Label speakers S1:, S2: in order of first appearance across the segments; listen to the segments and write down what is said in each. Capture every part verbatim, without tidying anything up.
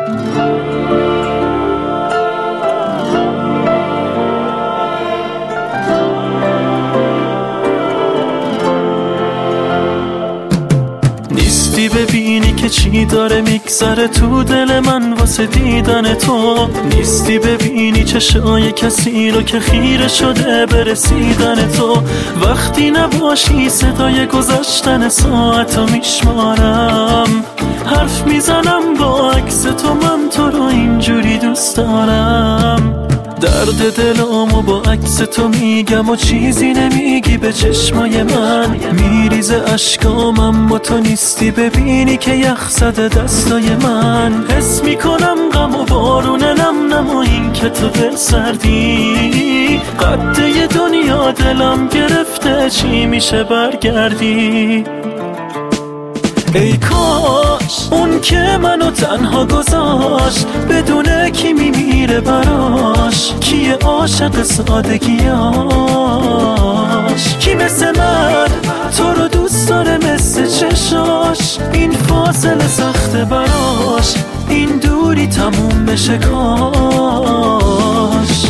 S1: نیستی ببینی که چی داره میگذره تو دل من واسه دیدن تو، نیستی ببینی چشای کسی رو که خیره شده به رسیدن تو. وقتی نباشی صدای گذشتن ساعتو میشمارم، حرف میزنم با عکس تو، من تو رو اینجوری دوست دارم. درد دلامو با عکس تو میگم و چیزی نمیگی به چشمای من، میریزه اشکام اما تو نیستی ببینی که یخ زده دستای من. حس میکنم غم و بارون نم نم و این که تو دل سردی، قده دنیا دلم گرفته، چی میشه برگردی؟ ای کاش اون که منو تنها گذاشت بدونه کی میمیره براش، کیه عاشق سادگیاش، کی مثل من تو رو دوست داره مثل چشاش. این فاصله سخته براش، این دوری تموم بشه کاش.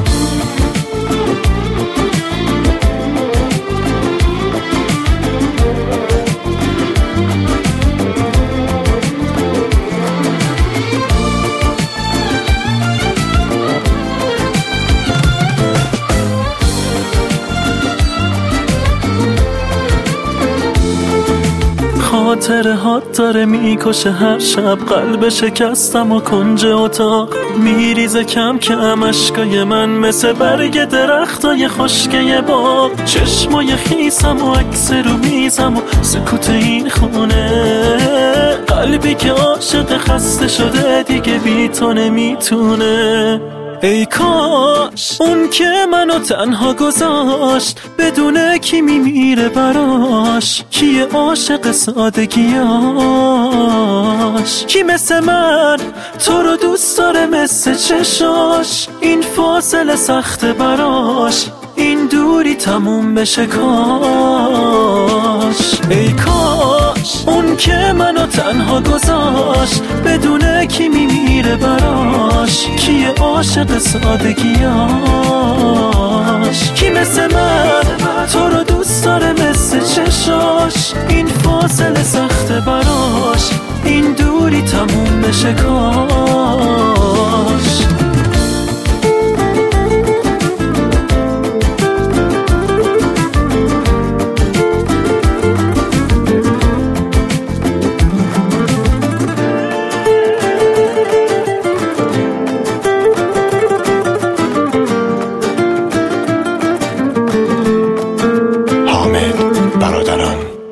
S1: خاطره هات داره میکشه هر شب، قلب شکستم و کنج اتاق میریزه کم کم اشکای من، مثل برگ درختای خشکه باغ. چشمای خیسم و عکس رو میزم و سکوت این خونه، قلبی که عاشق خسته شده دیگه بی تو نمیتونه. ای کاش اون که منو تنها گذاشت بدونه کی میمیره براش، کیه عاشق سادگیاش، کی مثل من تو رو دوست داره مثل چشاش. این فاصله سخته براش، این دوری تموم بشه کاش. ای کاش اون که منو تنها گذاشت بدونه کی میمیره براش، کیه عاشق سادگیاش، کی مثل من تو رو دوست داره مثل چشاش. این فاصله سخته براش، این دوری تموم بشه کاش.
S2: برادران